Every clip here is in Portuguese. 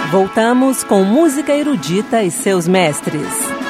Voltamos com música erudita e seus mestres.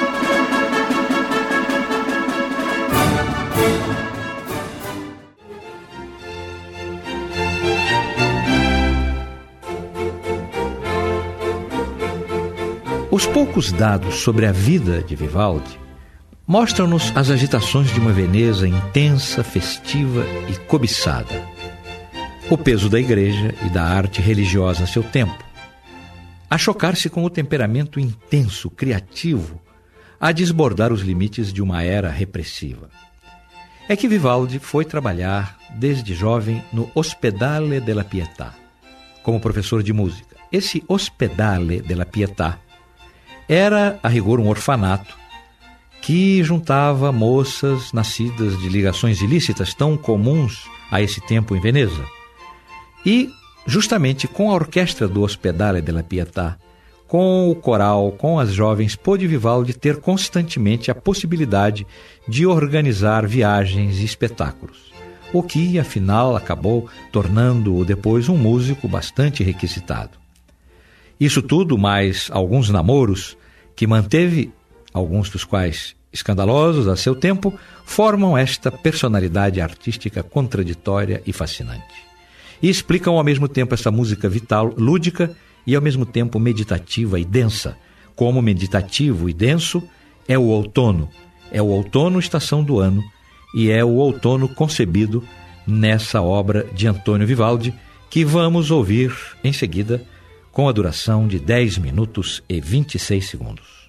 Os poucos dados sobre a vida de Vivaldi mostram-nos as agitações de uma Veneza intensa, festiva e cobiçada. O peso da igreja e da arte religiosa a seu tempo, a chocar-se com o temperamento intenso, criativo, a desbordar os limites de uma era repressiva. É que Vivaldi foi trabalhar desde jovem no Ospedale della Pietà, como professor de música. Esse Ospedale della Pietà era, a rigor, um orfanato que juntava moças nascidas de ligações ilícitas tão comuns a esse tempo em Veneza. E, justamente com a orquestra do Ospedale della Pietà, com o coral, com as jovens, pôde Vivaldi ter constantemente a possibilidade de organizar viagens e espetáculos, o que, afinal, acabou tornando-o depois um músico bastante requisitado. Isso tudo, mais alguns namoros que manteve, alguns dos quais escandalosos a seu tempo, formam esta personalidade artística contraditória e fascinante. E explicam ao mesmo tempo essa música vital, lúdica e ao mesmo tempo meditativa e densa. Como meditativo e denso é o outono. É o outono, estação do ano, e é o outono concebido nessa obra de Antônio Vivaldi, que vamos ouvir em seguida, com a duração de 10 minutos e 26 segundos.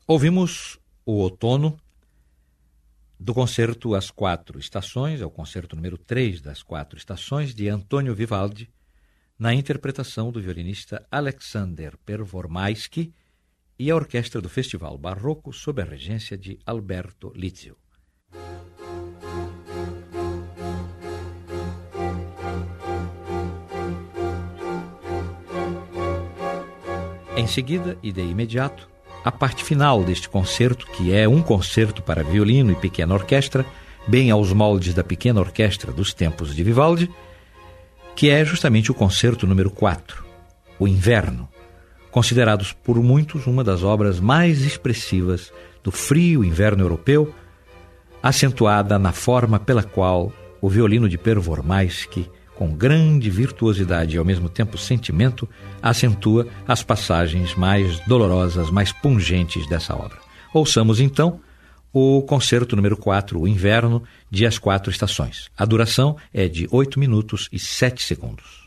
Ouvimos o outono do concerto As Quatro Estações, é o concerto número 3 das Quatro Estações, de Antônio Vivaldi, na interpretação do violinista Alexander Pervormaisky e a orquestra do Festival Barroco, sob a regência de Alberto Lizio. Em seguida, e de imediato, a parte final deste concerto, que é um concerto para violino e pequena orquestra, bem aos moldes da pequena orquestra dos tempos de Vivaldi, que é justamente o concerto número 4, o Inverno, considerados por muitos uma das obras mais expressivas do frio inverno europeu, acentuada na forma pela qual o violino de Pervormaisky, com grande virtuosidade e ao mesmo tempo sentimento, acentua as passagens mais dolorosas, mais pungentes dessa obra. Ouçamos então o concerto número 4, o Inverno, de As Quatro Estações. A duração é de 8 minutos e 7 segundos.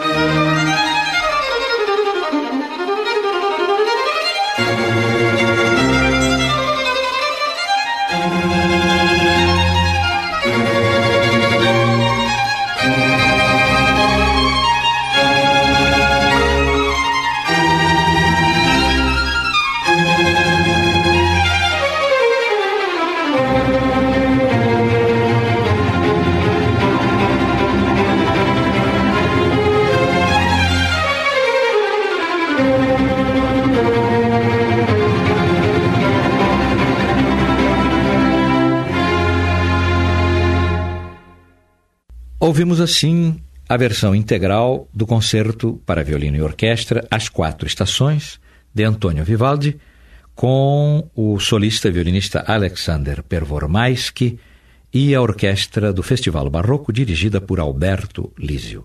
Ouvimos assim a versão integral do concerto para violino e orquestra As Quatro Estações, de Antônio Vivaldi, com o solista e violinista Alexander Pervormaisky e a orquestra do Festival Barroco, dirigida por Alberto Lísio.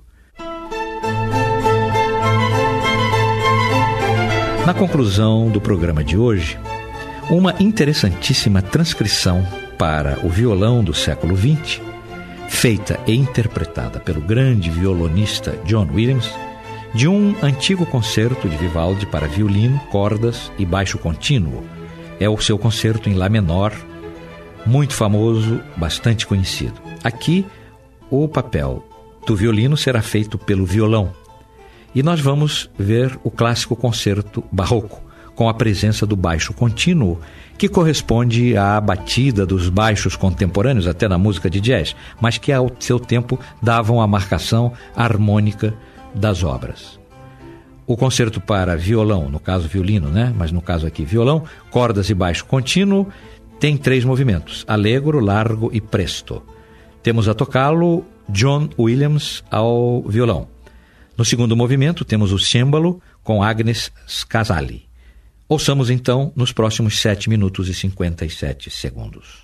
Na conclusão do programa de hoje, uma interessantíssima transcrição para o violão do século XX, feita e interpretada pelo grande violonista John Williams, de um antigo concerto de Vivaldi para violino, cordas e baixo contínuo. É o seu concerto em Lá menor, muito famoso, bastante conhecido. Aqui, o papel do violino será feito pelo violão. E nós vamos ver o clássico concerto barroco, com a presença do baixo contínuo, que corresponde à batida dos baixos contemporâneos, até na música de jazz, mas que ao seu tempo davam a marcação harmônica das obras. O concerto para violão, no caso violino, mas no caso aqui violão, cordas e baixo contínuo, tem 3 movimentos, allegro, largo e presto. Temos a tocá-lo John Williams ao violão. No segundo movimento temos o cêmbalo com Agnes Casali. Ouçamos então nos próximos 7 minutos e 57 segundos.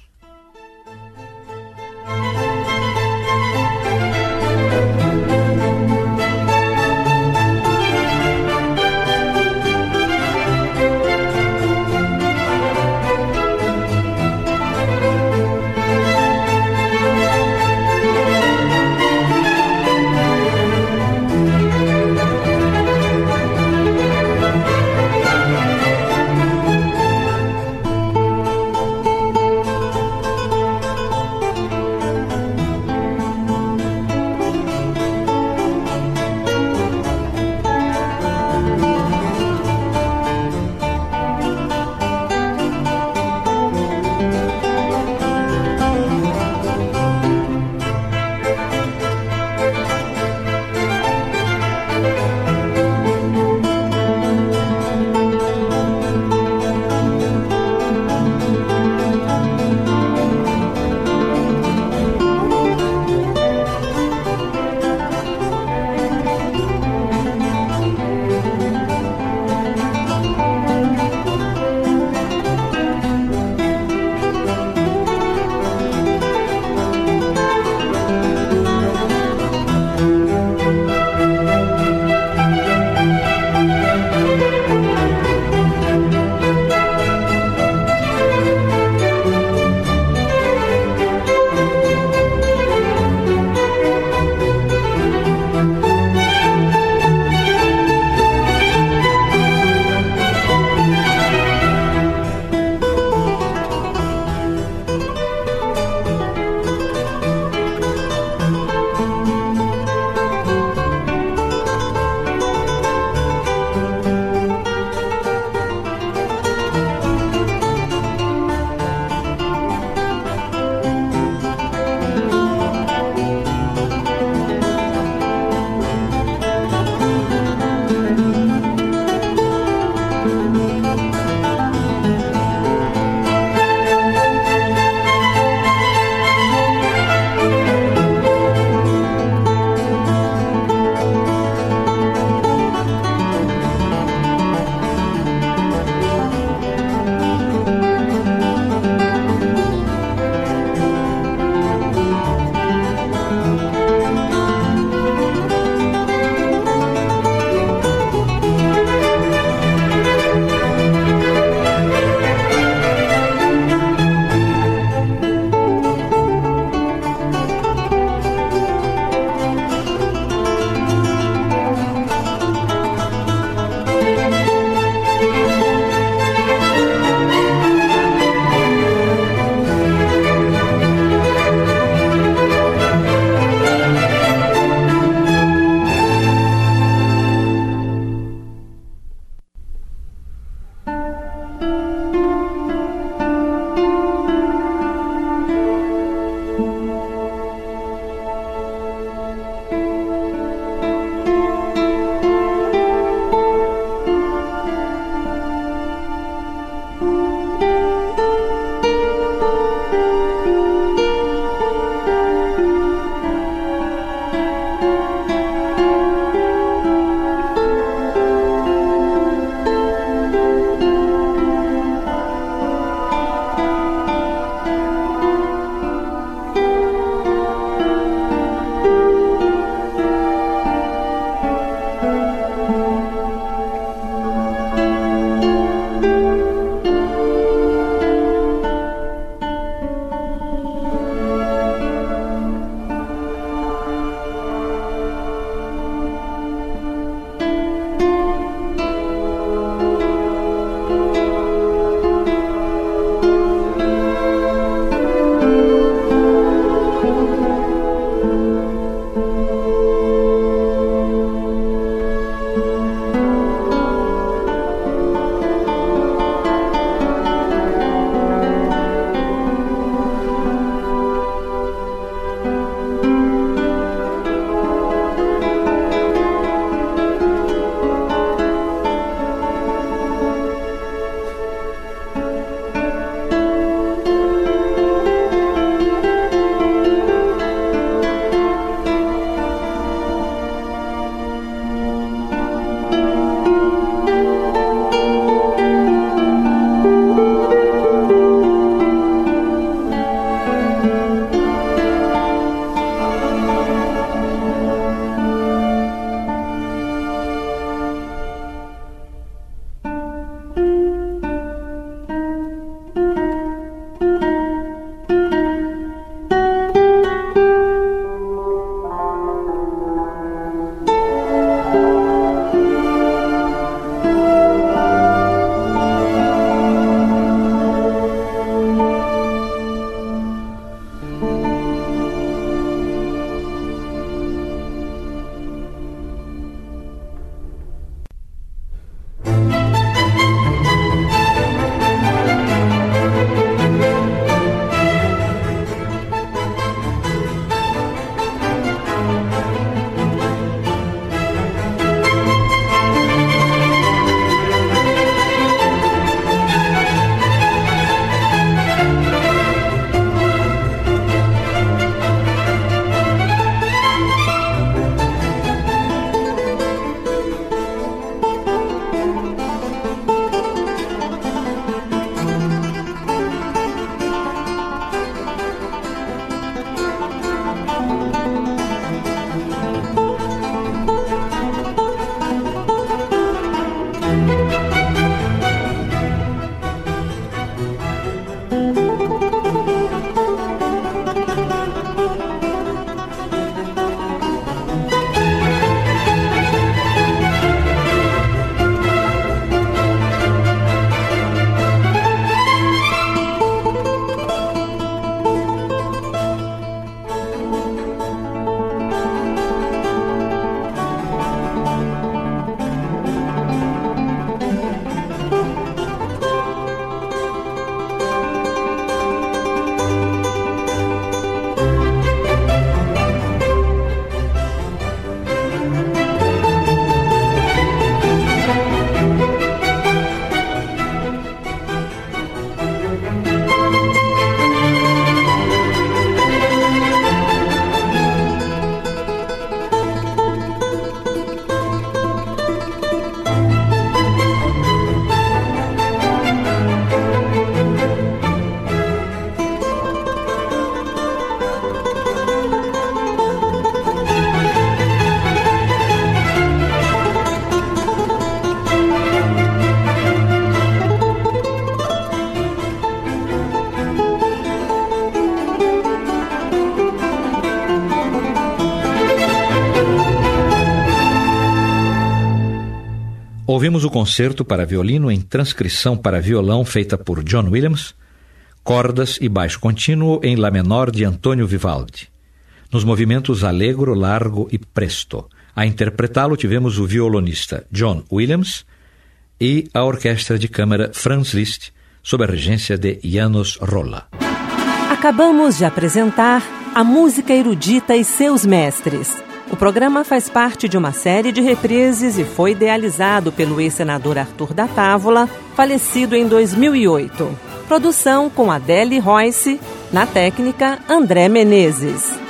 Ouvimos o concerto para violino em transcrição para violão feita por John Williams, cordas e baixo contínuo em Lá menor de Antônio Vivaldi, nos movimentos allegro, largo e presto. A interpretá-lo tivemos o violonista John Williams e a orquestra de câmara Franz Liszt, sob a regência de János Rolla. Acabamos de apresentar A Música Erudita e Seus Mestres. O programa faz parte de uma série de reprises e foi idealizado pelo ex-senador Arthur da Távola, falecido em 2008. Produção com Adele Royce, na técnica André Menezes.